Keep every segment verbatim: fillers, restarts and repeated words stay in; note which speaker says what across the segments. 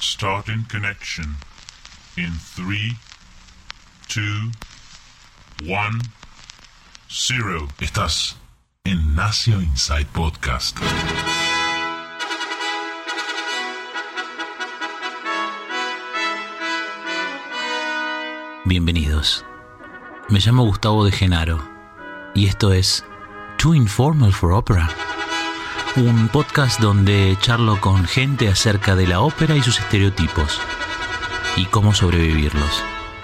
Speaker 1: Starting connection in three, two, one, zero. Estás en Nacio Inside Podcast.
Speaker 2: Bienvenidos. Me llamo Gustavo de Genaro y esto es Too Informal for Opera, un podcast donde charlo con gente acerca de la ópera y sus estereotipos y cómo sobrevivirlos.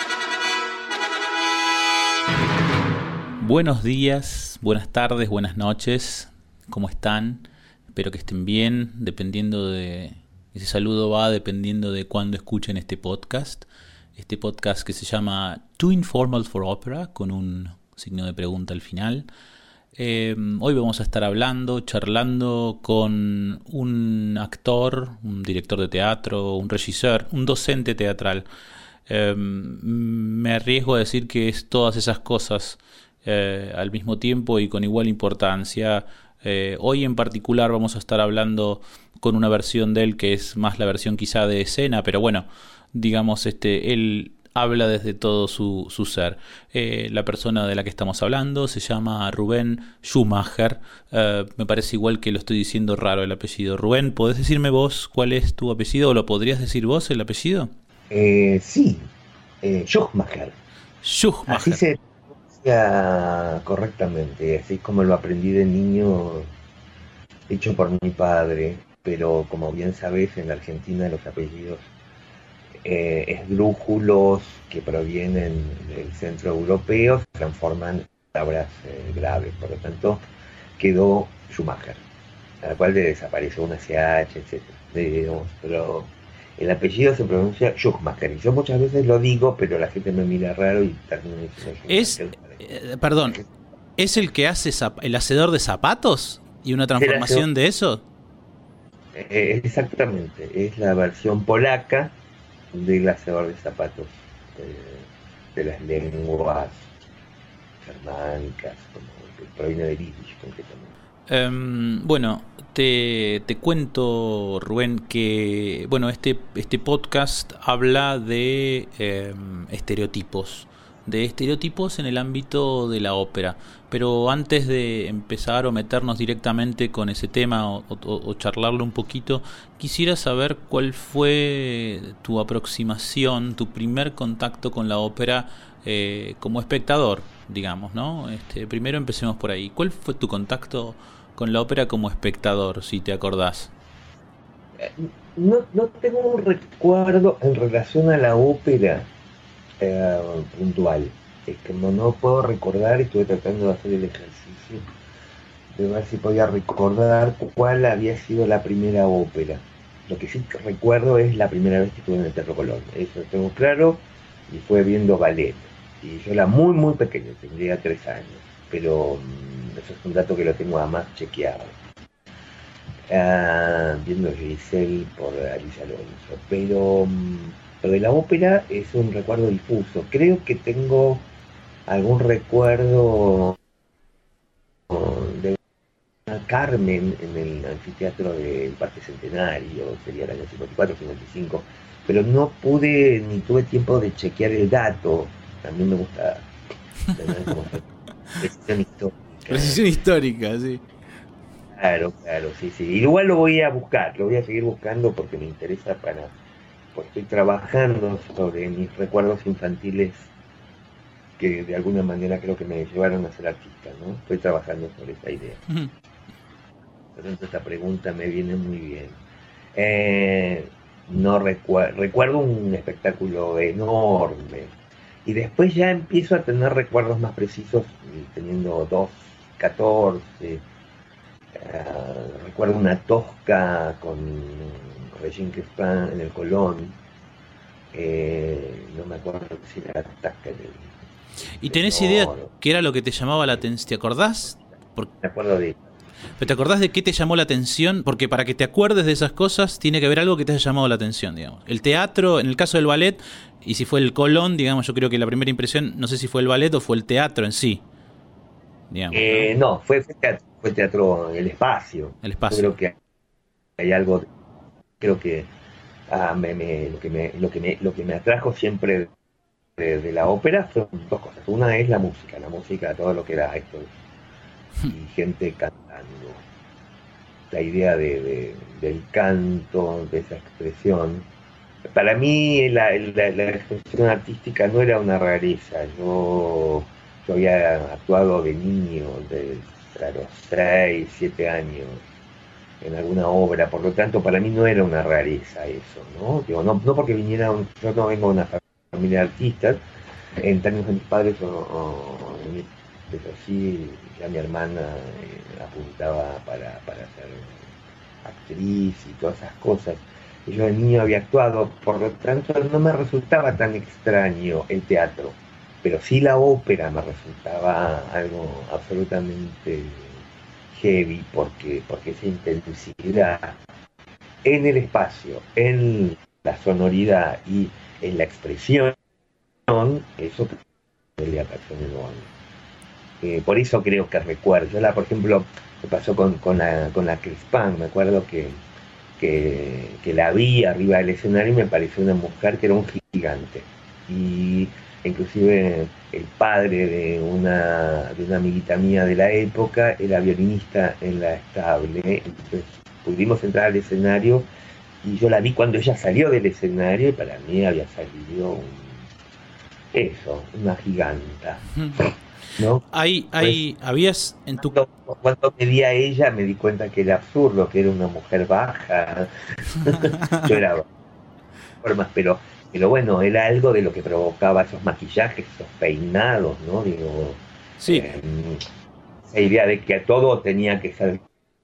Speaker 2: Buenos días, buenas tardes, buenas noches, ¿cómo están? Espero que estén bien, dependiendo de... Ese saludo va dependiendo de cuándo escuchen este podcast. Este podcast que se llama Too Informal for Opera, con un signo de pregunta al final. Eh, hoy vamos a estar hablando, charlando con un actor, un director de teatro, un regisseur, un docente teatral. Eh, me arriesgo a decir que es todas esas cosas eh, al mismo tiempo y con igual importancia. Eh, hoy en particular vamos a estar hablando con una versión de él que es más la versión quizá de escena, pero bueno, digamos, este, él habla desde todo su, su ser. Eh, la persona de la que estamos hablando se llama Rubén Schumacher. Eh, me parece igual que lo estoy diciendo raro el apellido. Rubén, ¿podés decirme vos cuál es tu apellido o lo podrías decir vos el apellido?
Speaker 3: Eh, sí, eh, Schumacher.
Speaker 2: Schumacher.
Speaker 3: Así se pronuncia correctamente, así es como lo aprendí de niño, hecho por mi padre, pero como bien sabés, en la Argentina los apellidos Eh, esdrújulos que provienen del centro europeo se transforman en palabras eh, graves, por lo tanto quedó Schumacher, a la cual le desapareció una C H, etcétera. Digamos, pero el apellido se pronuncia Schumacher y yo muchas veces lo digo, pero la gente me mira raro y termina diciendo
Speaker 2: es eh, perdón, ¿es el que hace zap- el hacedor de zapatos y una transformación de eso?
Speaker 3: Eh, exactamente, es la versión polaca del hacedor de zapatos de, de las lenguas germánicas, como que proviene del yiddish concretamente.
Speaker 2: Um, bueno, te, te cuento, Rubén, que bueno, este, este podcast habla de eh, estereotipos, de estereotipos en el ámbito de la ópera. Pero antes de empezar o meternos directamente con ese tema o, o, o charlarlo un poquito, quisiera saber cuál fue tu aproximación, tu primer contacto con la ópera eh, como espectador, digamos, ¿no? Este, primero empecemos por ahí. ¿Cuál fue tu contacto con la ópera como espectador, si te acordás?
Speaker 3: No, no tengo un recuerdo en relación a la ópera eh, puntual. Es que no, no puedo recordar, estuve tratando de hacer el ejercicio de ver si podía recordar cuál había sido la primera ópera. Lo que sí recuerdo es la primera vez que estuve en el Teatro Colón, eso lo tengo claro, y fue viendo ballet. Y yo era muy muy pequeño, tendría tres años, pero um, eso es un dato que lo tengo además chequeado. Uh, viendo Giselle por Alicia Alonso, pero um, lo de la ópera es un recuerdo difuso. Creo que tengo algún recuerdo de Carmen en el anfiteatro del Parque Centenario, sería el año cincuenta y cuatro cincuenta y cinco, pero no pude ni tuve tiempo de chequear el dato. A mí me gusta tener como precisión histórica.
Speaker 2: Precisión histórica, sí.
Speaker 3: Claro, claro, sí, sí. Igual lo voy a buscar, lo voy a seguir buscando porque me interesa para... Pues estoy trabajando sobre mis recuerdos infantiles que de alguna manera creo que me llevaron a ser artista, ¿no? Estoy trabajando sobre esa idea. Uh-huh. Por tanto, esta pregunta me viene muy bien. Eh, no recu- recuerdo un espectáculo enorme y después ya empiezo a tener recuerdos más precisos teniendo dos, catorce. Uh, recuerdo una Tosca con Regine Crespin en el Colón. Eh, no me acuerdo si era Tasca en el...
Speaker 2: ¿Y tenés idea qué era lo que te llamaba la atención? ¿Te acordás? Porque...
Speaker 3: Me acuerdo de...
Speaker 2: ¿Pero te acordás de qué te llamó la atención? Porque para que te acuerdes de esas cosas tiene que haber algo que te haya llamado la atención, digamos. El teatro, en el caso del ballet, y si fue el Colón, digamos, yo creo que la primera impresión, no sé si fue el ballet o fue el teatro en sí. Digamos,
Speaker 3: eh, ¿no? no, fue, fue teatro, fue teatro, el espacio.
Speaker 2: El espacio.
Speaker 3: Yo creo que hay algo, creo que ah, me, me, lo, que me, lo, que me, lo que me atrajo siempre de, de la ópera son dos cosas. Una es la música, la música, todo lo que era esto, y gente cantando. La idea de, de, del canto, de esa expresión. Para mí la, la, la expresión artística no era una rareza. Yo, yo había actuado de niño, de a los seis, siete años, en alguna obra, por lo tanto para mí no era una rareza eso, ¿no? Digo, no, no porque viniera, un, yo no vengo de una familia de artistas, en términos de mis padres, o, o, pero sí, ya mi hermana eh, apuntaba para, para ser actriz y todas esas cosas. Y yo de niño había actuado, por lo tanto no me resultaba tan extraño el teatro, pero sí la ópera me resultaba algo absolutamente heavy, porque, porque esa intensidad en el espacio, en la sonoridad y en la expresión, eso que le apasiona enorme. Eh, por eso creo que recuerdo. Yo la, por ejemplo, me pasó con, con la con la Crispán, me acuerdo que, que, que la vi arriba del escenario y me pareció una mujer que era un gigante. Y inclusive el padre de una, de una amiguita mía de la época era violinista en la Estable, entonces pudimos entrar al escenario y yo la vi cuando ella salió del escenario y para mí había salido un, eso, una giganta, ¿no?
Speaker 2: Hay, hay, pues, habías en tu...
Speaker 3: Cuando, cuando me vi a ella me di cuenta que era absurdo, que era una mujer baja. Yo era formas, pero pero bueno, era algo de lo que provocaba esos maquillajes, esos peinados, ¿no? Digo,
Speaker 2: sí.
Speaker 3: eh, esa idea de que todo tenía que ser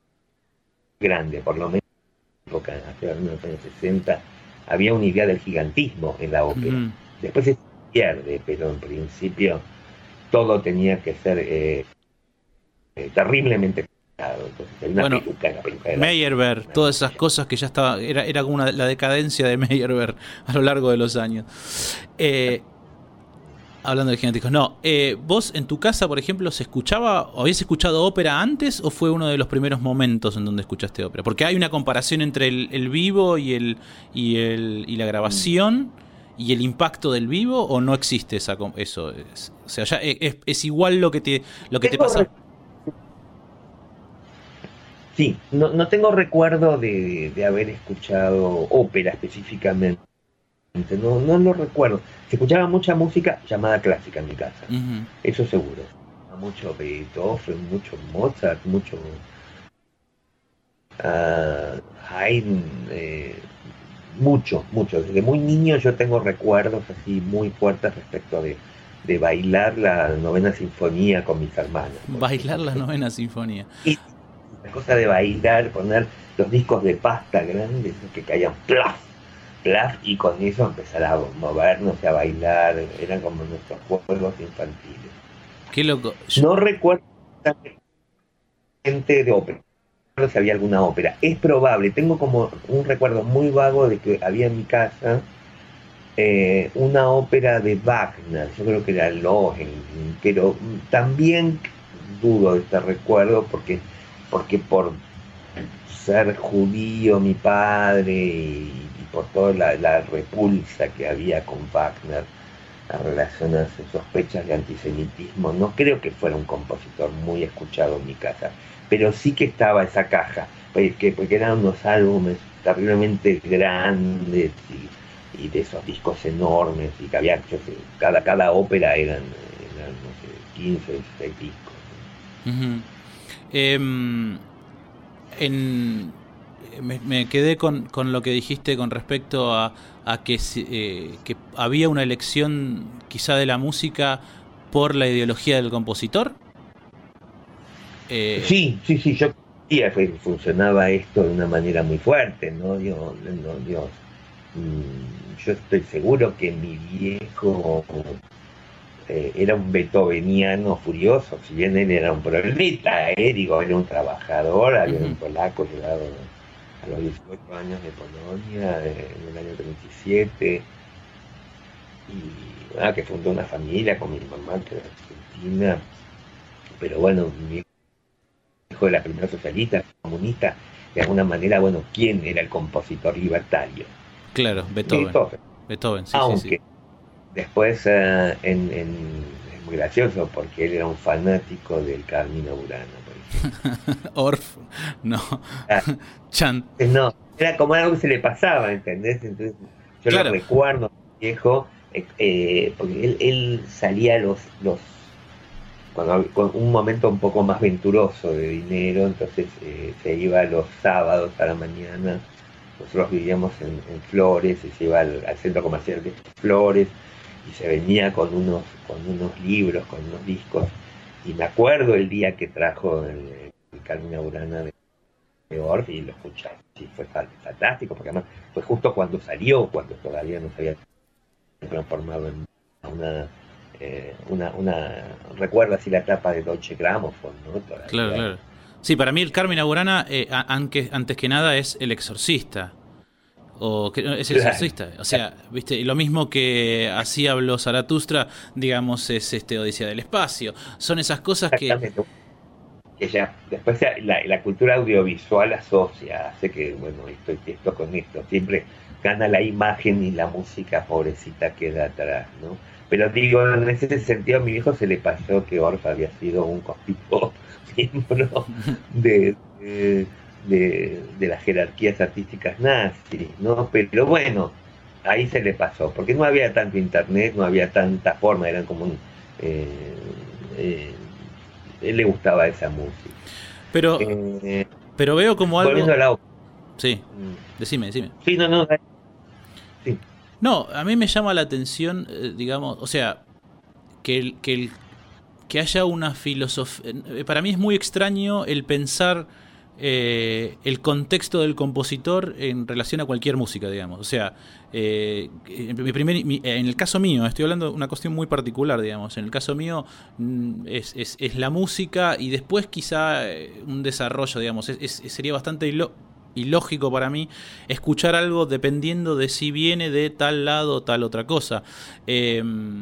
Speaker 3: grande, por lo menos en la época, hace los años sesenta, había una idea del gigantismo en la ópera. Uh-huh. Después se pierde, pero en principio todo tenía que ser eh, eh, terriblemente pesado. Entonces, una
Speaker 2: bueno,
Speaker 3: peluca, una peluca de
Speaker 2: Meyerbeer, la... todas esas cosas que ya estaba, era, era como una, la decadencia de Meyerbeer a lo largo de los años. Eh, hablando de giganticos, no, eh, vos en tu casa, por ejemplo, ¿se escuchaba, o habías escuchado ópera antes o fue uno de los primeros momentos en donde escuchaste ópera? Porque hay una comparación entre el, el vivo y el y el y la grabación y el impacto del vivo, o no existe esa eso, es, o sea, ya es, es igual lo que te lo que te pasa.
Speaker 3: Sí, no, no tengo recuerdo de, de haber escuchado ópera específicamente. No, no lo recuerdo. Se escuchaba mucha música llamada clásica en mi casa. Uh-huh. Eso seguro. Mucho Beethoven, mucho Mozart, mucho uh, Haydn, eh, mucho, mucho. Desde muy niño yo tengo recuerdos así muy fuertes respecto de, de bailar la novena sinfonía con mis hermanos.
Speaker 2: Bailar la novena sinfonía.
Speaker 3: Y la cosa de bailar, poner los discos de pasta grandes que caían plaf, plaf, y con eso empezar a movernos, a bailar. Eran como nuestros juegos infantiles.
Speaker 2: Qué loco.
Speaker 3: Yo... No recuerdo gente de ópera, no sé si había alguna ópera. Es probable, tengo como un recuerdo muy vago de que había en mi casa eh, una ópera de Wagner, yo creo que era Lohengrin, pero también dudo de este recuerdo porque porque por ser judío mi padre y, y por toda la, la repulsa que había con Wagner a relaciones, sospechas de antisemitismo, no creo que fuera un compositor muy escuchado en mi casa, pero sí que estaba esa caja, porque, porque eran unos álbumes terriblemente grandes y, y de esos discos enormes, y que había, yo sé, cada, cada ópera eran, eran no sé, quince, dieciséis discos.
Speaker 2: Uh-huh. Eh, en, me, me quedé con, con lo que dijiste con respecto a, a que, eh, que había una elección quizá de la música por la ideología del compositor.
Speaker 3: Eh, sí, sí, sí, yo creía que funcionaba esto de una manera muy fuerte, ¿no? Dios, no, Dios. Mm, yo estoy seguro que mi viejo Eh, era un beethoveniano furioso, si bien él era un problemita, eh, digo, era un trabajador, había uh-huh. un polaco llegado a los dieciocho años de Polonia, eh, en el año treinta y siete, y ah, que fundó una familia con mi mamá, que era argentina, pero bueno, mi hijo de la primera socialista, comunista, de alguna manera, bueno, ¿quién era el compositor libertario?
Speaker 2: Claro, Beethoven.
Speaker 3: Beethoven.
Speaker 2: Beethoven, sí,
Speaker 3: Aunque
Speaker 2: sí, sí.
Speaker 3: después eh, en, en, es muy gracioso porque él era un fanático del Carmina Burana, por ejemplo.
Speaker 2: Orff, no.
Speaker 3: Ah,
Speaker 2: Chan.
Speaker 3: no, era como algo que se le pasaba, ¿entendés? Entonces yo lo
Speaker 2: Claro,
Speaker 3: recuerdo, viejo, eh, eh, porque él, él salía los, los cuando con un momento un poco más venturoso de dinero, entonces eh, se iba los sábados a la mañana. Nosotros vivíamos en, en Flores, y se iba al, al centro comercial de Flores y se venía con unos, con unos libros, con unos discos. Y me acuerdo el día que trajo el, el Carmina Burana de, de Orff y lo escuché. Sí, fue fantástico, porque además fue justo cuando salió, cuando todavía no se había transformado en una, eh, una, una recuerdo así la tapa de Deutsche Grammophon, ¿no? Todavía.
Speaker 2: claro, claro. Sí, para mí el Carmina Burana, eh, antes, antes que nada, es El Exorcista. O que es El Exorcista. O sea, viste, lo mismo que así habló Zaratustra, digamos, es este Odisea del Espacio. Son esas cosas que...
Speaker 3: que ya después la, la cultura audiovisual asocia, hace que, bueno, esto y esto con esto, siempre gana la imagen y la música pobrecita queda atrás, ¿no? Pero digo, en ese sentido a mi viejo se le pasó que Orff había sido un tipo miembro de, de, de, de las jerarquías artísticas nazis, ¿no? Pero bueno, ahí se le pasó, porque no había tanto internet, no había tanta forma, eran como un... Eh, eh, él le gustaba esa música.
Speaker 2: Pero,
Speaker 3: eh,
Speaker 2: pero veo como algo...
Speaker 3: Volviendo a la...
Speaker 2: Sí, decime, decime.
Speaker 3: Sí, no, no. Sí.
Speaker 2: No, a mí me llama la atención, eh, digamos, o sea, que el, que el que haya una filosofía... Para mí es muy extraño el pensar eh, el contexto del compositor en relación a cualquier música, digamos. O sea, eh, mi primer, mi, en el caso mío, estoy hablando de una cuestión muy particular, digamos. En el caso mío es, es, es la música y después quizá un desarrollo, digamos. Es, es, sería bastante ilo, ilógico para mí escuchar algo dependiendo de si viene de tal lado o tal otra cosa. Eh,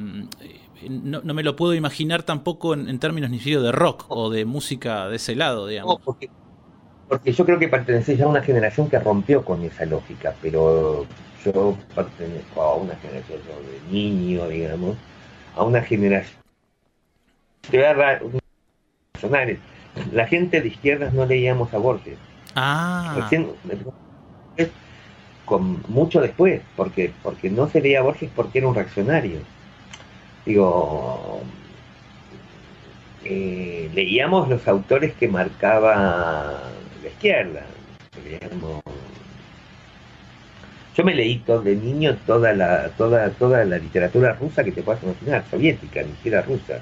Speaker 2: No, no me lo puedo imaginar tampoco en, en términos ni siquiera de rock o de música de ese lado, digamos.
Speaker 3: No, porque, porque yo creo que pertenecés ya a una generación que rompió con esa lógica, pero yo pertenezco a una generación de niño, digamos, a una generación... Te voy a dar personales. La gente de izquierdas no leíamos a Borges.
Speaker 2: Ah.
Speaker 3: Recién, con, mucho después, porque, porque no se leía a Borges porque era un reaccionario. Digo, eh, leíamos los autores que marcaba la izquierda. Leíamos... Yo me leí todo, de niño toda la toda toda la literatura rusa que te puedas imaginar, soviética, ni siquiera rusa.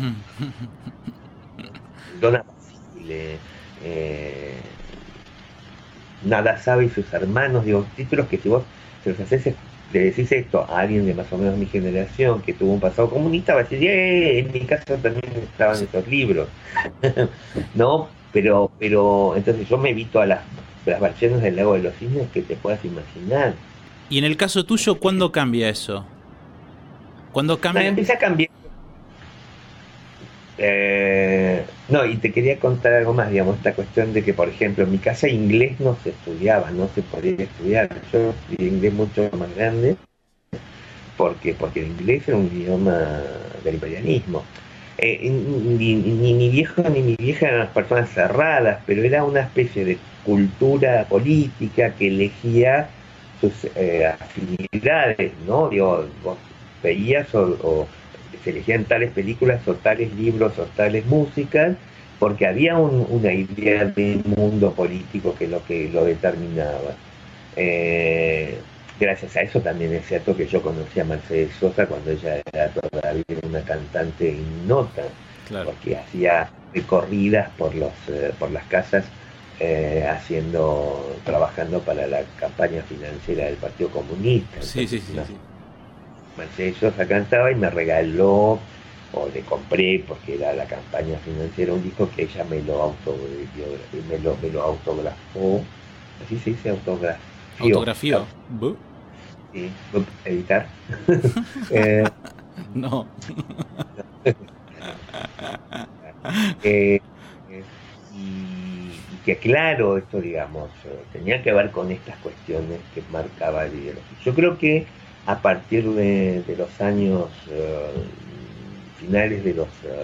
Speaker 3: Dona Basile, eh, Nada sabe y sus hermanos, digo, títulos que si vos se los haces, le decís esto a alguien de más o menos mi generación que tuvo un pasado comunista, va a decir, ¡eh! En mi casa también estaban sí. Estos libros. ¿No? Pero, pero, entonces yo me evito a las, las ballenas del lago de los cisnes que te puedas imaginar.
Speaker 2: Y en el caso tuyo, ¿cuándo cambia eso? ¿Cuándo cambia?
Speaker 3: No, empieza a cambiar. Eh, no, y te quería contar algo más, digamos, esta cuestión de que, por ejemplo, en mi casa inglés no se estudiaba, no se podía estudiar. Yo estudié inglés mucho más grande, porque porque el inglés era un idioma del imperialismo. Eh, ni, ni mi viejo ni mi vieja eran las personas cerradas, pero era una especie de cultura política que elegía sus eh, afinidades, ¿no? Digo, vos veías o... o se elegían tales películas o tales libros o tales músicas porque había un, una idea de mundo político que lo que lo determinaba. Eh, gracias a eso también es cierto que yo conocí a Mercedes Sosa cuando ella era todavía una cantante ignota, claro. Porque hacía recorridas por los eh, por las casas eh, haciendo trabajando para la campaña financiera del Partido Comunista.
Speaker 2: Sí, sí, sí,
Speaker 3: ¿no?
Speaker 2: sí.
Speaker 3: Mercedes Sosa cantaba y me regaló, o le compré, porque era la campaña financiera, un disco que ella me lo, auto, me lo, me lo autografó, así se dice, autografió.
Speaker 2: ¿Autografió?
Speaker 3: Sí, editar. eh,
Speaker 2: no.
Speaker 3: eh, y, y que claro, esto digamos, eh, tenía que ver con estas cuestiones que marcaba la ideología. Yo creo que a partir de, de los años eh, finales de los eh,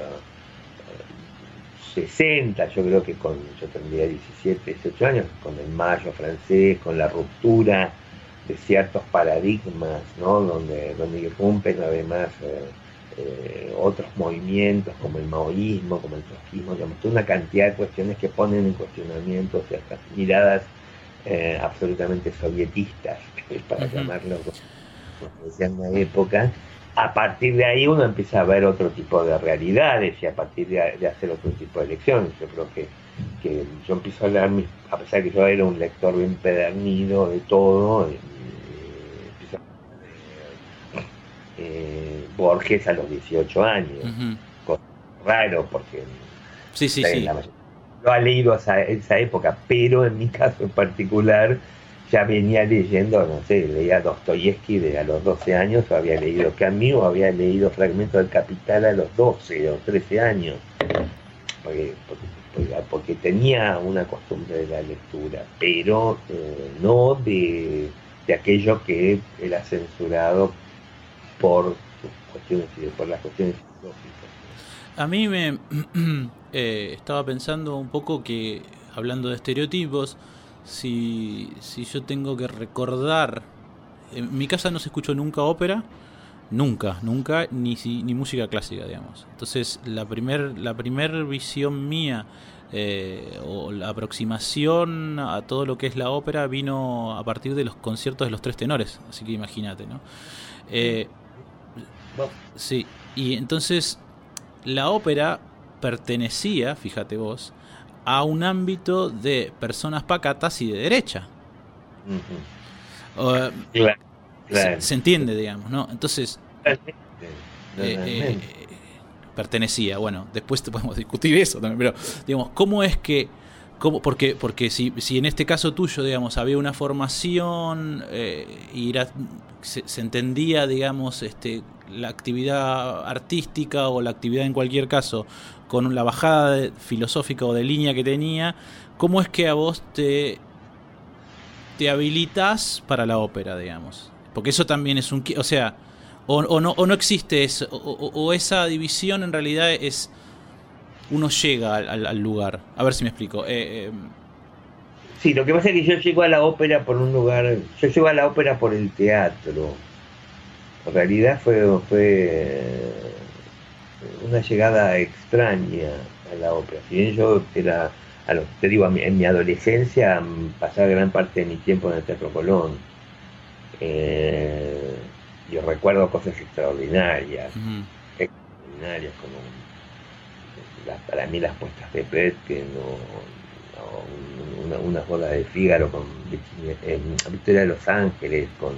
Speaker 3: sesenta, yo creo que con, yo tendría diecisiete, dieciocho años, con el Mayo francés, con la ruptura de ciertos paradigmas, ¿no? Donde, donde irrumpen además eh, eh, otros movimientos como el maoísmo, como el trotskismo, digamos, toda una cantidad de cuestiones que ponen en cuestionamiento ciertas miradas eh, absolutamente sovietistas, para uh-huh. llamarlo como decía en la época. A partir de ahí uno empieza a ver otro tipo de realidades y a partir de, de hacer otro tipo de elecciones. Yo creo que, que yo empiezo a leer, a pesar que yo era un lector bien pedernido de todo, eh, empiezo a leer eh, Borges a los dieciocho años. Uh-huh. Cosa raro porque
Speaker 2: sí, sí, sí.
Speaker 3: La mayoría lo ha leído esa, esa época, pero en mi caso en particular ya venía leyendo, no sé, leía Dostoyevsky de a los doce años, o había leído Camus, o había leído fragmentos del Capital a los doce o trece años, porque, porque, porque tenía una costumbre de la lectura, pero eh, no de, de aquello que era censurado por sus cuestiones, por las cuestiones filosóficas.
Speaker 2: A mí me eh, estaba pensando un poco que, hablando de estereotipos, Si, si yo tengo que recordar, en mi casa no se escuchó nunca ópera, nunca, nunca, ni, ni música clásica, digamos. Entonces la primer, la primer visión mía eh, o la aproximación a todo lo que es la ópera vino a partir de los conciertos de los tres tenores, así que imagínate, ¿no? Eh, sí, y entonces la ópera pertenecía, fíjate vos, a un ámbito de personas pacatas y de derecha. Uh-huh. Uh, claro, claro. Se, se entiende, digamos, ¿no? Entonces, eh, eh, pertenecía. Bueno, después te podemos discutir eso también, pero, digamos, ¿cómo es que, cómo, porque, porque si, si en este caso tuyo, digamos, había una formación eh, y era, se, se entendía, digamos, este, la actividad artística o la actividad en cualquier caso con la bajada de, filosófica o de línea que tenía, ¿cómo es que a vos te te habilitas para la ópera, digamos? Porque eso también es un... O sea, o, o, no, o no existe eso, o, o esa división en realidad es... Uno llega al, al lugar. A ver si me explico. Eh, eh...
Speaker 3: Sí, lo que pasa es que yo llego a la ópera por un lugar... Yo llego a la ópera por el teatro. En realidad fue... fue una llegada extraña a la ópera. Si bien yo era, a lo, te digo, en mi adolescencia pasaba gran parte de mi tiempo en el Teatro Colón. Eh, yo recuerdo cosas extraordinarias, uh-huh. extraordinarias como las, para mí las puestas de Bretken o, o una, una boda de Fígaro con eh, Victoria de Los Ángeles, con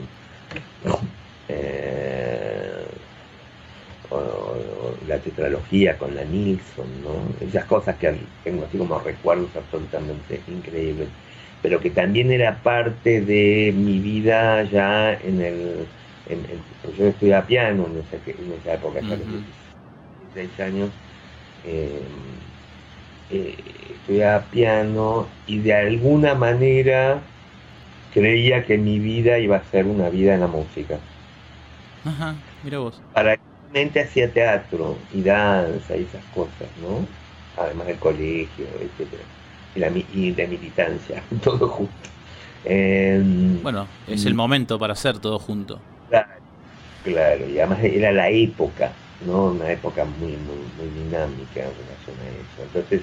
Speaker 3: eh, O, o la tetralogía con la Nilsson, ¿no? Esas cosas que tengo así como recuerdos absolutamente increíbles, pero que también era parte de mi vida ya en el... En, en, pues yo estudiaba piano en esa, en esa época, uh-huh. a los dieciséis años, eh, eh, estudiaba piano y de alguna manera creía que mi vida iba a ser una vida en la música.
Speaker 2: Ajá, mira vos.
Speaker 3: Para hacía teatro y danza y esas cosas, ¿no? Además del colegio, etcétera, y la y de militancia, todo junto. Eh,
Speaker 2: bueno, es el momento para hacer todo junto.
Speaker 3: Claro, claro, y además era la época, ¿no? Una época muy, muy, muy dinámica en relación a eso. Entonces,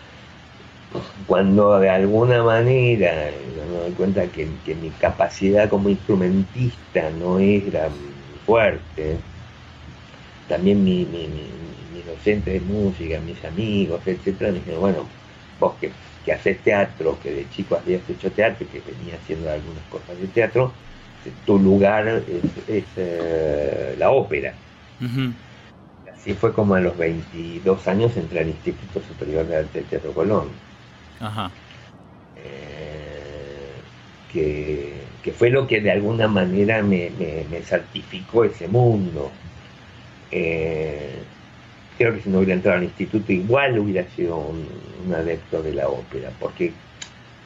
Speaker 3: cuando de alguna manera me doy cuenta que, que mi capacidad como instrumentista no era fuerte, también mi, mi, mi, mi docente de música, mis amigos, etcétera, me dijeron, bueno, vos que, que haces teatro, que de chico habías hecho teatro y que venía haciendo algunas cosas de teatro, tu lugar es, es eh, la ópera. Uh-huh. Así fue como a los veintidós años entré al Instituto Superior de Arte del Teatro Colón.
Speaker 2: Ajá.
Speaker 3: Eh, que, que fue lo que de alguna manera me, me, me certificó ese mundo. Eh, creo que si no hubiera entrado al instituto igual hubiera sido un, un adepto de la ópera, porque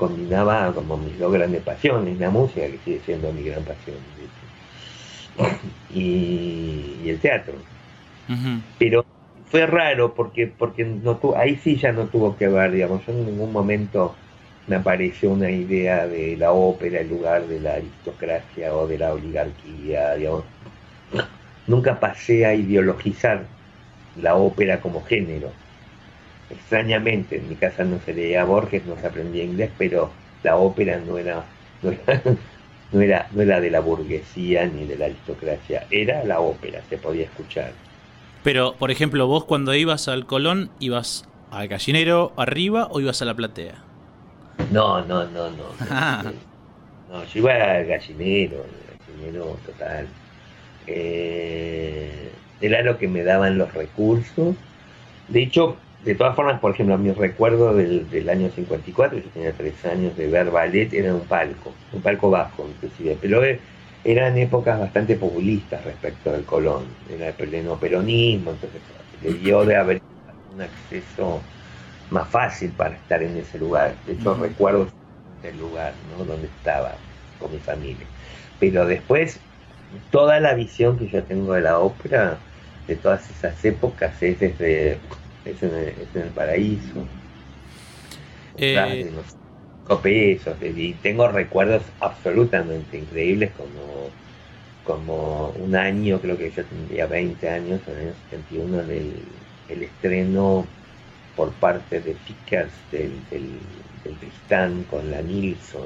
Speaker 3: combinaba como mis dos grandes pasiones, la música, que sigue siendo mi gran pasión, y, y el teatro. Uh-huh. Pero fue raro porque porque no tu, ahí sí ya no tuvo que ver, digamos, yo en ningún momento me apareció una idea de la ópera en lugar de la aristocracia o de la oligarquía, digamos. Nunca pasé a ideologizar la ópera como género. Extrañamente, en mi casa no se leía Borges, no se aprendía inglés, pero la ópera no era, no era, no era, no era de la burguesía ni de la aristocracia, era la ópera, se podía escuchar.
Speaker 2: Pero, por ejemplo, vos cuando ibas al Colón, ¿ibas al Gallinero arriba o ibas a la platea?
Speaker 3: No, no, no, no. No, no yo iba al Gallinero, el Gallinero total. Eh, era lo que me daban los recursos. De hecho, de todas formas, por ejemplo, mi recuerdo del, del año cincuenta y cuatro, yo tenía tres años, de ver ballet, era un palco, un palco bajo inclusive, pero eran épocas bastante populistas respecto del Colón, era el pleno peronismo, entonces debió de haber un acceso más fácil para estar en ese lugar. De hecho, uh-huh. recuerdo el lugar, ¿no?, donde estaba con mi familia. Pero después, toda la visión que yo tengo de la ópera, de todas esas épocas, es desde es en el, es en el Paraíso, eh... de los cinco pesos, y tengo recuerdos absolutamente increíbles, como como un año, creo que yo tendría veinte años, en el año setenta y uno, del el estreno por parte de Pickers del, del, del Tristán con la Nilsson,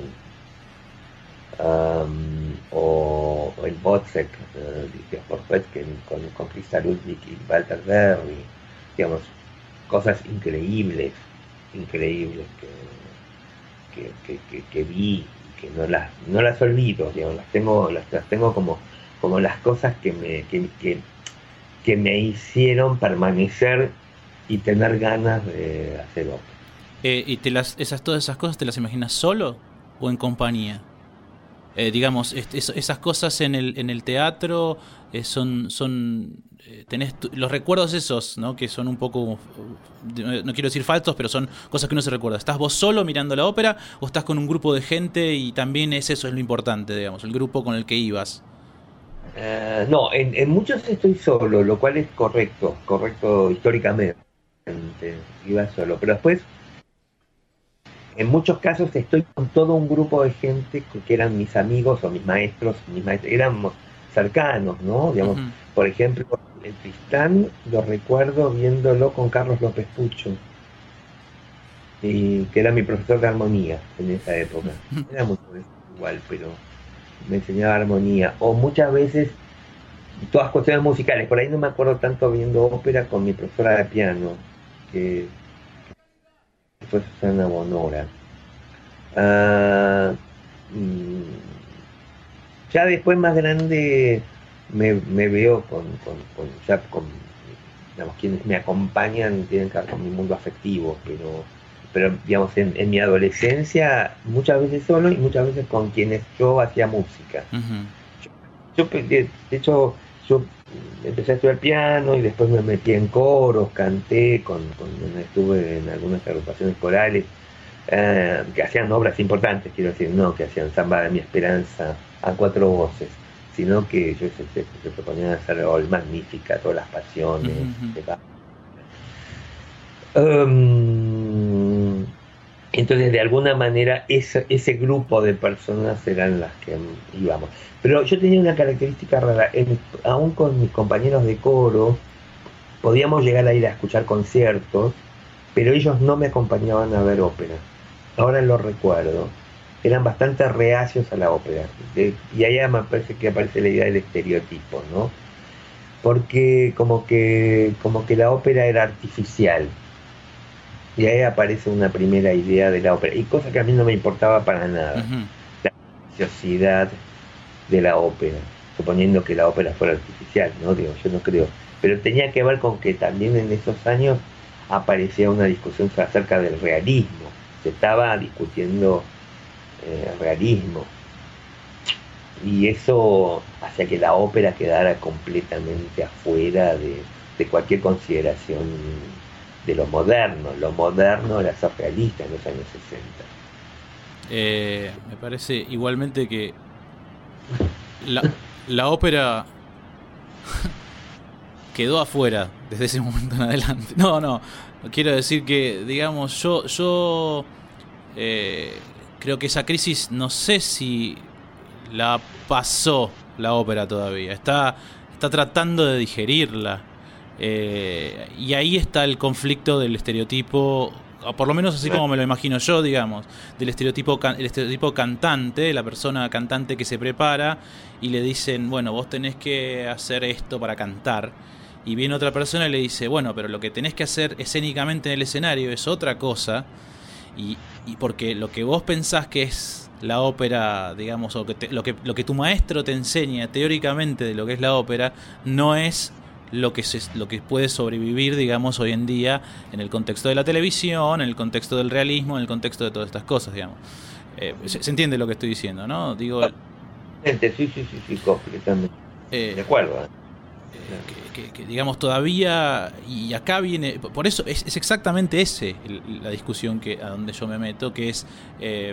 Speaker 3: um, o, o el Botzek, uh, dirigido por Petken, con, con Krista Ludwig y Walter Berry, digamos, cosas increíbles, increíbles que, que, que, que, que vi, que no las, no las olvido, digamos, las tengo, las, las tengo como, como las cosas que me, que, que, que me hicieron permanecer y tener ganas de hacer ópera.
Speaker 2: Eh, ¿Y te las, esas, todas esas cosas te las imaginas solo o en compañía? Eh, digamos, es, es, esas cosas en el, en el teatro eh, son, son eh, tenés tu, los recuerdos esos, ¿no?, que son un poco, no quiero decir falsos, pero son cosas que uno se recuerda. ¿Estás vos solo mirando la ópera o estás con un grupo de gente y también es eso es lo importante, digamos, el grupo con el que ibas?
Speaker 3: Uh, no, en, en muchos estoy solo, lo cual es correcto, correcto históricamente. Iba solo, pero después en muchos casos estoy con todo un grupo de gente que eran mis amigos o mis maestros, mis maestros éramos cercanos, ¿no? Digamos, uh-huh. Por ejemplo, el Tristán lo recuerdo viéndolo con Carlos López Pucho, y que era mi profesor de armonía en esa época. Era muy igual, pero me enseñaba armonía. O muchas veces todas cuestiones musicales. Por ahí no me acuerdo tanto viendo ópera con mi profesora de piano, que fue Susana Bonora. Uh, ya después, más grande, me, me veo con, con, con, ya con, digamos, quienes me acompañan tienen que ver con mi mundo afectivo, pero, pero digamos, en, en mi adolescencia, muchas veces solo y muchas veces con quienes yo hacía música. Uh-huh. Yo, yo, de, de hecho, yo empecé a estudiar piano y después me metí en coros, canté, con, con estuve en algunas agrupaciones corales eh, que hacían obras importantes, quiero decir, no que hacían Samba de mi Esperanza a cuatro voces, sino que yo se, se, se proponían hacer oh, el Magnífica, todas las pasiones. Uh-huh. um, entonces, de alguna manera, ese, ese grupo de personas eran las que íbamos. Pero yo tenía una característica rara, en, aún con mis compañeros de coro, podíamos llegar a ir a escuchar conciertos, pero ellos no me acompañaban a ver ópera. Ahora lo recuerdo. Eran bastante reacios a la ópera. De, y ahí me parece que aparece la idea del estereotipo, ¿no? Porque como que, como que la ópera era artificial. Y ahí aparece una primera idea de la ópera. Y cosa que a mí no me importaba para nada. Uh-huh. La artificiosidad de la ópera. Suponiendo que la ópera fuera artificial, ¿no? Digo, yo no creo. Pero tenía que ver con que también en esos años aparecía una discusión acerca del realismo. Se estaba discutiendo eh, realismo. Y eso hacía que la ópera quedara completamente afuera de, de cualquier consideración de lo moderno. Lo moderno era ser realista en los años sesenta.
Speaker 2: Eh, me parece igualmente que la, la ópera quedó afuera desde ese momento en adelante. No, no, quiero decir que, digamos, yo, yo eh, creo que esa crisis, no sé si la pasó la ópera todavía. Está, está tratando de digerirla. Eh, y ahí está el conflicto del estereotipo, o por lo menos así como me lo imagino yo, digamos, del estereotipo, el estereotipo cantante, la persona cantante que se prepara y le dicen, bueno, vos tenés que hacer esto para cantar. Y viene otra persona y le dice, bueno, pero lo que tenés que hacer escénicamente en el escenario es otra cosa. Y, y porque lo que vos pensás que es la ópera, digamos, o que te, lo, que, lo que tu maestro te enseña teóricamente de lo que es la ópera, no es lo que se, lo que puede sobrevivir, digamos, hoy en día en el contexto de la televisión, en el contexto del realismo, en el contexto de todas estas cosas, digamos. Eh, se, se entiende lo que estoy diciendo, ¿no? Digo,
Speaker 3: sí, sí, sí, sí, completamente.
Speaker 2: Eh,
Speaker 3: de acuerdo. ¿eh?
Speaker 2: Que, que, que digamos todavía, y acá viene, por eso es, es exactamente ese el, la discusión que a donde yo me meto, que es eh,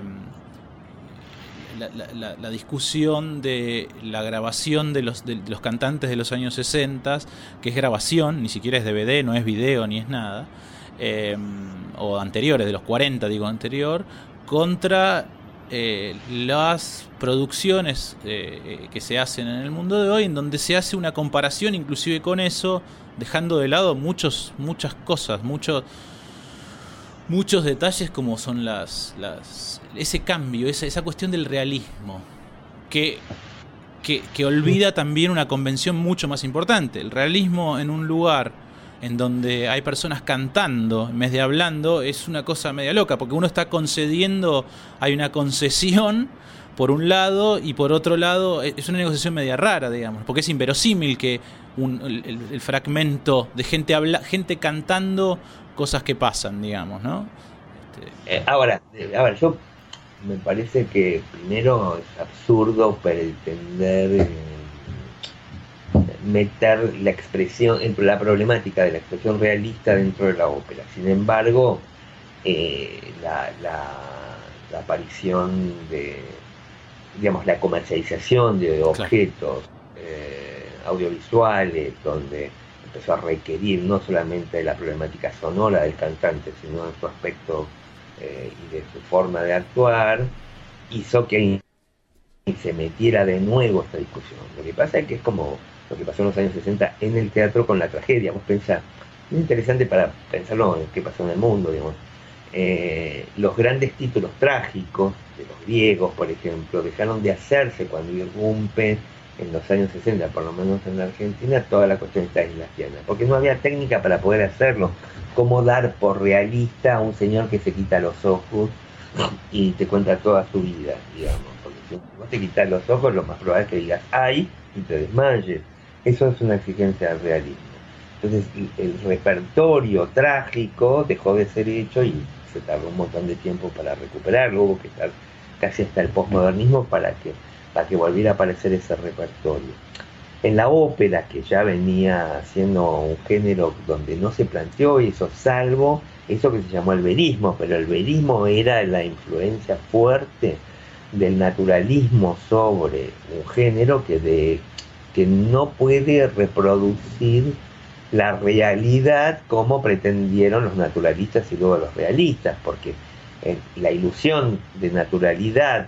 Speaker 2: la, la, la discusión de la grabación de los, de, de los cantantes de los años sesenta, que es grabación, ni siquiera es D V D, no es video ni es nada, eh, o anteriores, de los cuarenta digo anterior, contra Eh, las producciones eh, que se hacen en el mundo de hoy, en donde se hace una comparación inclusive con eso, dejando de lado muchos muchas cosas, muchos muchos detalles como son las, las ese cambio, esa, esa cuestión del realismo que, que, que olvida también una convención mucho más importante. El realismo en un lugar en donde hay personas cantando en vez de hablando, es una cosa media loca, porque uno está concediendo, hay una concesión por un lado, y por otro lado es una negociación media rara, digamos, porque es inverosímil que un, el, el fragmento de gente habla, gente cantando cosas que pasan, digamos, ¿no?
Speaker 3: Este... Eh, ahora, a ver, yo me parece que primero es absurdo pretender eh, meter la expresión, la problemática de la expresión realista dentro de la ópera. Sin embargo, eh, la, la, la aparición de, digamos, la comercialización de objetos eh, audiovisuales, donde empezó a requerir no solamente la problemática sonora del cantante, sino de su aspecto eh, y de su forma de actuar, hizo que se metiera de nuevo esta discusión. Lo que pasa es que es como lo que pasó en los años sesenta en el teatro con la tragedia. Vos pensás, es interesante para pensarlo en qué pasó en el mundo, digamos. Eh, los grandes títulos trágicos de los griegos, por ejemplo, dejaron de hacerse cuando irrumpe en los años sesenta, por lo menos en la Argentina, toda la cuestión está islastiana, porque no había técnica para poder hacerlo. Cómo dar por realista a un señor que se quita los ojos y te cuenta toda su vida, digamos, porque si vos te quitas los ojos, lo más probable es que digas ¡ay! Y te desmayes. Eso es una exigencia del realismo. Entonces el repertorio trágico dejó de ser hecho y se tardó un montón de tiempo para recuperarlo. Hubo que estar casi hasta el posmodernismo para que, para que volviera a aparecer ese repertorio. En la ópera, que ya venía siendo un género donde no se planteó eso, salvo eso que se llamó el verismo, pero el verismo era la influencia fuerte del naturalismo sobre un género que de que no puede reproducir la realidad como pretendieron los naturalistas y luego los realistas, porque eh, la ilusión de naturalidad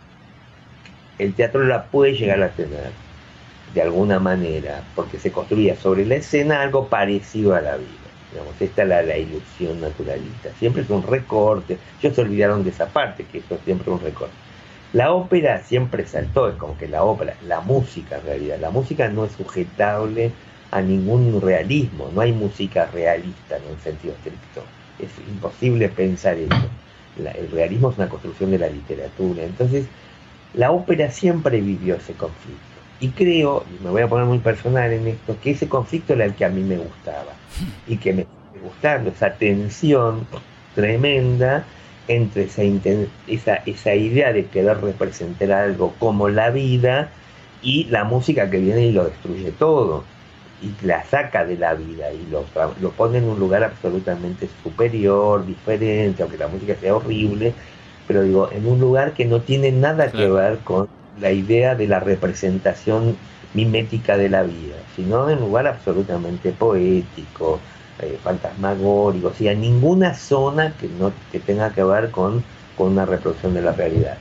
Speaker 3: el teatro la puede llegar a tener de alguna manera, porque se construía sobre la escena algo parecido a la vida. Digamos, esta es la, la ilusión naturalista. Siempre es un recorte. Ellos se olvidaron de esa parte, que esto es siempre un recorte. La ópera siempre saltó, es como que la ópera, la música en realidad, la música no es sujetable a ningún realismo, no hay música realista en un sentido estricto, es imposible pensar eso. La, el realismo es una construcción de la literatura, entonces la ópera siempre vivió ese conflicto, y creo, y me voy a poner muy personal en esto, que ese conflicto era el que a mí me gustaba, y que me sigue gustando, esa tensión tremenda entre esa, esa, esa idea de querer representar algo como la vida y la música que viene y lo destruye todo y la saca de la vida y lo, lo pone en un lugar absolutamente superior, diferente, aunque la música sea horrible, pero digo, en un lugar que no tiene nada
Speaker 2: Claro.
Speaker 3: que ver con la idea de la representación mimética de la vida, sino en un lugar absolutamente poético, eh, fantasmagórico, o sea, ninguna zona que no que tenga que ver con, con una reproducción de la realidad.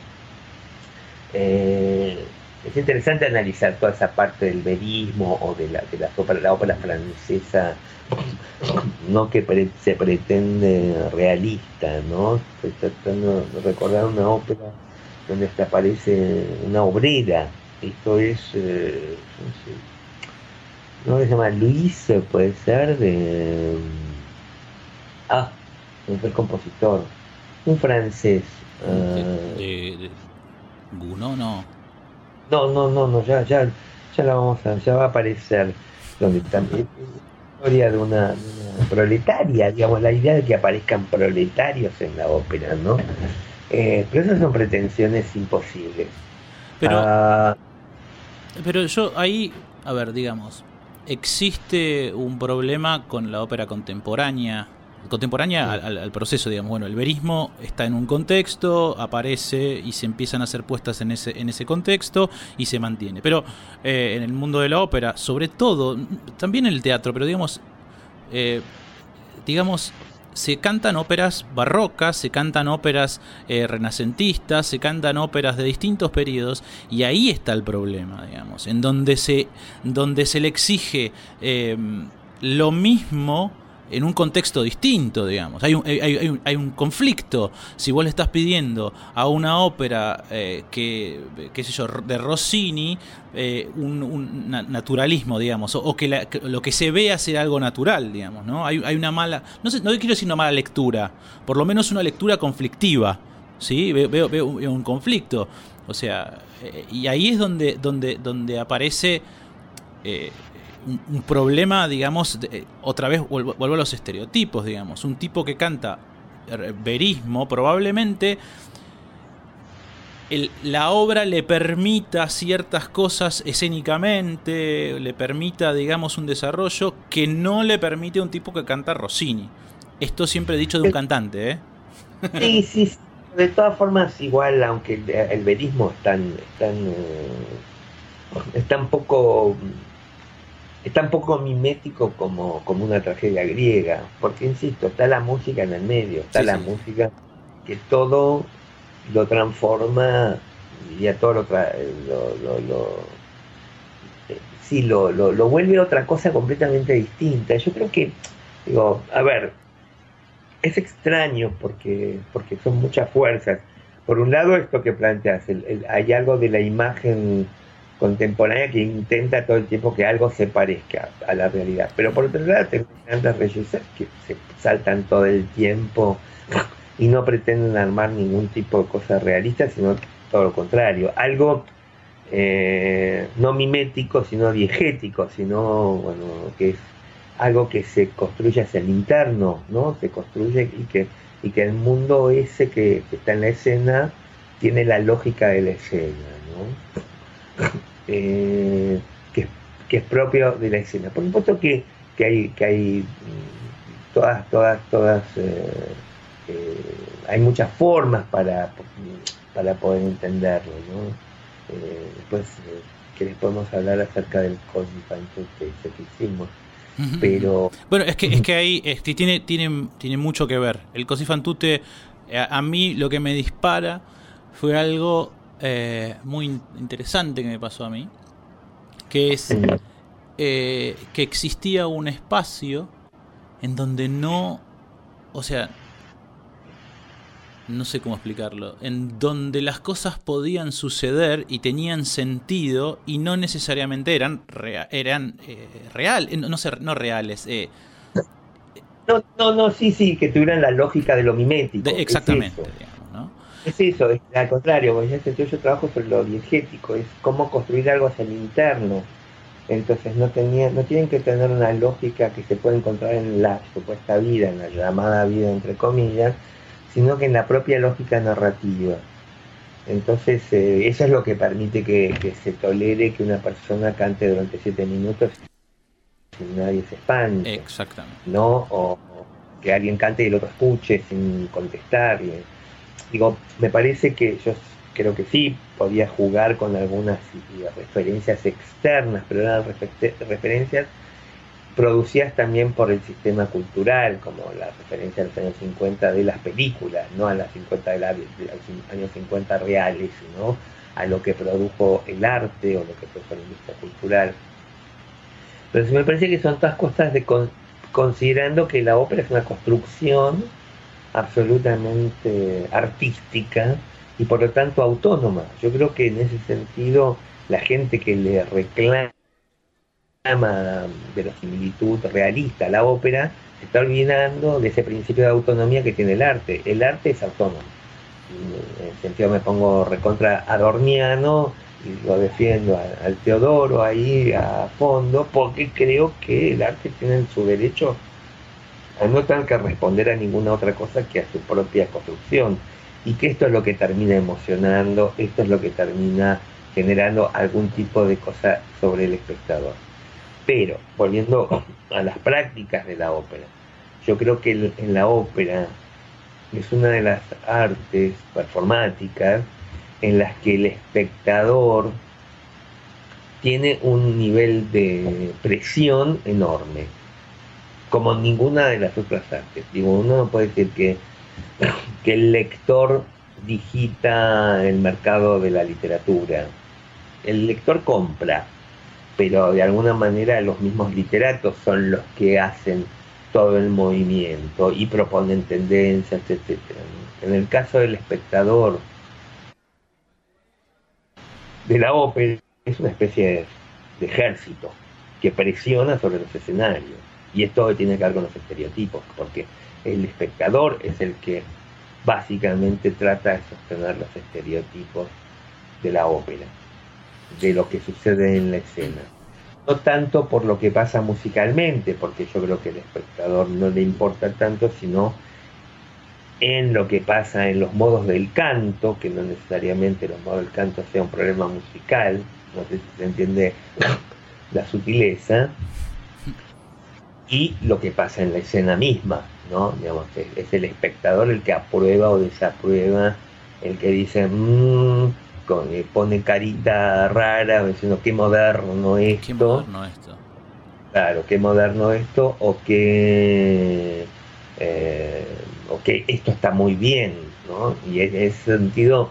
Speaker 3: Eh, es interesante analizar toda esa parte del verismo o de la, de la, ópera, la ópera francesa, no que pre, se pretende realista, ¿no? Estoy tratando de recordar una ópera donde hasta aparece una obrera. Esto es, eh, no sé, ¿no se llama Luis? Puede ser de, ah, no es el compositor, un francés.
Speaker 2: De,
Speaker 3: Uh,
Speaker 2: de, de Gounod, no.
Speaker 3: No, no, no, no, ya, ya, ya la vamos a, ya va a aparecer, donde también la historia de una, de una proletaria, digamos, la idea de que aparezcan proletarios en la ópera, ¿no? Eh, pero esas son pretensiones imposibles.
Speaker 2: Pero,
Speaker 3: uh,
Speaker 2: pero yo ahí, a ver, digamos, existe un problema con la ópera contemporánea. Contemporánea al, al, al proceso, digamos. Bueno, el verismo está en un contexto, aparece y se empiezan a hacer puestas en ese, en ese contexto y se mantiene. Pero eh, en el mundo de la ópera, sobre todo, también en el teatro, pero digamos, eh, digamos, se cantan óperas barrocas, se cantan óperas eh, renacentistas, se cantan óperas de distintos periodos, y ahí está el problema, digamos, en donde se, donde se le exige eh, lo mismo en un contexto distinto, digamos. Hay un, hay, hay, un, hay un conflicto. Si vos le estás pidiendo a una ópera eh, que, qué sé yo, de Rossini, eh, un, un naturalismo, digamos, o, o que, la, que lo que se vea sea algo natural, digamos, ¿no? Hay, hay una mala, no sé, no quiero decir una mala lectura, por lo menos una lectura conflictiva, ¿sí? Veo, veo, veo un conflicto, o sea, eh, y ahí es donde, donde, donde aparece eh, Un, un problema, digamos, de, otra vez vuelvo, vuelvo a los estereotipos, digamos, un tipo que canta verismo, probablemente el, la obra le permita ciertas cosas escénicamente, le permita, digamos, un desarrollo que no le permite a un tipo que canta Rossini. Esto siempre dicho de un cantante, ¿eh?
Speaker 3: Sí, sí, sí. De todas formas, igual, aunque el, el verismo es tan, es tan, uh, es tan poco... es tan poco mimético como, como una tragedia griega, porque insisto, está la música en el medio, está sí, la sí. música que todo lo transforma, diría todo lo, tra lo, lo, lo eh, sí, lo, lo, lo vuelve otra cosa completamente distinta. Yo creo que, digo, a ver, es extraño porque, porque son muchas fuerzas. Por un lado, esto que planteas, el, el, hay algo de la imagen contemporánea que intenta todo el tiempo que algo se parezca a la realidad, pero por otro lado tengo grandes regisseurs que se saltan todo el tiempo y no pretenden armar ningún tipo de cosa realista, sino todo lo contrario, algo eh, no mimético, sino diegético, sino bueno, que es algo que se construye hacia el interno, ¿no? Se construye y que, y que el mundo ese que, que está en la escena tiene la lógica de la escena, ¿no? Eh, que, que es propio de la escena. Por supuesto que, que hay que hay todas todas todas eh, eh, hay muchas formas para para poder entenderlo, ¿no? Eh, después eh, que les podemos hablar acerca del cosmifante que, que hicimos, pero
Speaker 2: bueno, es que es que ahí es que tiene tiene tiene mucho que ver el Così fan tutte. A, a mí lo que me dispara fue algo Eh, muy interesante que me pasó a mí, que es eh, que existía un espacio en donde no, o sea, no sé cómo explicarlo, en donde las cosas podían suceder y tenían sentido y no necesariamente eran rea eran eh, real, no, no sé, no reales. Eh.
Speaker 3: No, no, no, sí, sí, que tuvieran la lógica de lo mimético.
Speaker 2: De, exactamente, es digamos, ¿no?
Speaker 3: Es eso, es al contrario, yo, yo trabajo sobre lo diegético, es cómo construir algo hacia el interno. Entonces no tenía, no tienen que tener una lógica que se puede encontrar en la supuesta vida, en la llamada vida entre comillas, sino que en la propia lógica narrativa. Entonces eh, eso es lo que permite que, que se tolere que una persona cante durante siete minutos sin nadie se espante.
Speaker 2: Exactamente.
Speaker 3: ¿No? O, o que alguien cante y el otro escuche sin contestar. Y, digo, me parece que yo creo que sí, podía jugar con algunas referencias externas, pero eran referencias producidas también por el sistema cultural, como la referencia a los años cincuenta de las películas, no a las cincuenta de, la, de los años cincuenta reales, sino a lo que produjo el arte o lo que produjo la industria cultural. Pero sí me parece que son todas cosas de con, considerando que la ópera es una construcción absolutamente artística y por lo tanto autónoma. Yo creo que en ese sentido la gente que le reclama verosimilitud realista a la ópera se está olvidando de ese principio de autonomía que tiene el arte. El arte es autónomo. En ese sentido me pongo recontra adorniano y lo defiendo al Teodoro ahí a fondo, porque creo que el arte tiene su derecho a no tener que responder a ninguna otra cosa que a su propia construcción, y que esto es lo que termina emocionando, esto es lo que termina generando algún tipo de cosa sobre el espectador. Pero, volviendo a las prácticas de la ópera, yo creo que en la ópera es una de las artes performáticas en las que el espectador tiene un nivel de presión enorme, como ninguna de las otras artes. Digo, uno no puede decir que, que el lector digita el mercado de la literatura. El lector compra, pero de alguna manera los mismos literatos son los que hacen todo el movimiento y proponen tendencias, etcétera. En el caso del espectador de la ópera, es una especie de, de ejército que presiona sobre los escenarios, y esto tiene que ver con los estereotipos, porque el espectador es el que básicamente trata de sostener los estereotipos de la ópera, de lo que sucede en la escena. No tanto por lo que pasa musicalmente, porque yo creo que al espectador no le importa tanto, sino en lo que pasa en los modos del canto, que no necesariamente los modos del canto sea un problema musical, no sé si se entiende la sutileza, y lo que pasa en la escena misma, ¿no? Digamos, es, es el espectador el que aprueba o desaprueba, el que dice mmm, con, eh, pone carita rara diciendo qué moderno esto,
Speaker 2: qué moderno esto,
Speaker 3: claro, qué moderno esto, o que eh, o que esto está muy bien, ¿no? Y en ese sentido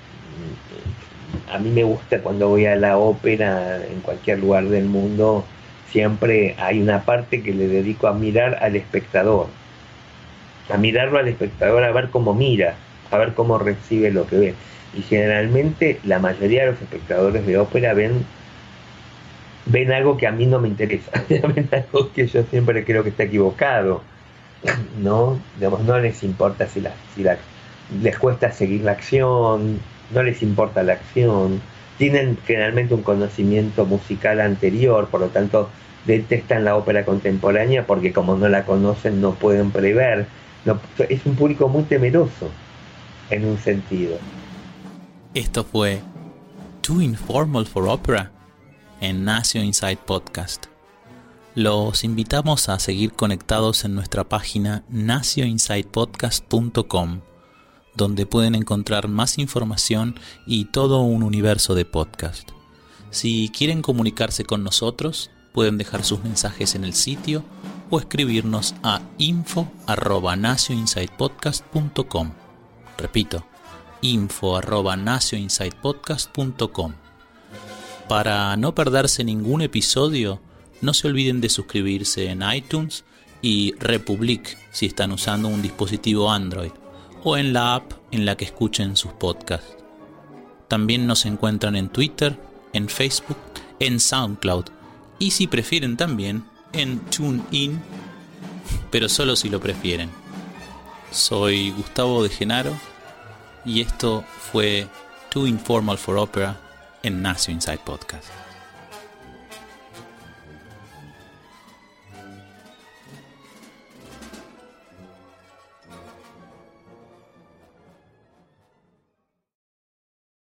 Speaker 3: a mí me gusta cuando voy a la ópera en cualquier lugar del mundo, siempre hay una parte que le dedico a mirar al espectador, a mirarlo al espectador, a ver cómo mira, a ver cómo recibe lo que ve. Y generalmente la mayoría de los espectadores de ópera ven ven algo que a mí no me interesa, ven algo que yo siempre creo que está equivocado, ¿no? Digamos, no les importa si la, si la les cuesta seguir la acción, no les importa la acción, tienen generalmente un conocimiento musical anterior, por lo tanto detestan la ópera contemporánea porque como no la conocen no pueden prever. No, es un público muy temeroso en un sentido.
Speaker 2: Esto fue Too Informal for Opera en Nacio Inside Podcast. Los invitamos a seguir conectados en nuestra página nacio inside podcast punto com, donde pueden encontrar más información y todo un universo de podcast. Si quieren comunicarse con nosotros, pueden dejar sus mensajes en el sitio o escribirnos a info arroba nacio inside podcast punto com. Repito, info arroba nacio inside podcast punto com. Para no perderse ningún episodio, no se olviden de suscribirse en iTunes y Republic si están usando un dispositivo Android, o en la app en la que escuchen sus podcasts. También nos encuentran en Twitter, en Facebook, en SoundCloud y si prefieren también en TuneIn, pero solo si lo prefieren. Soy Gustavo de Genaro y esto fue Too Informal for Opera en Nacio Inside Podcast.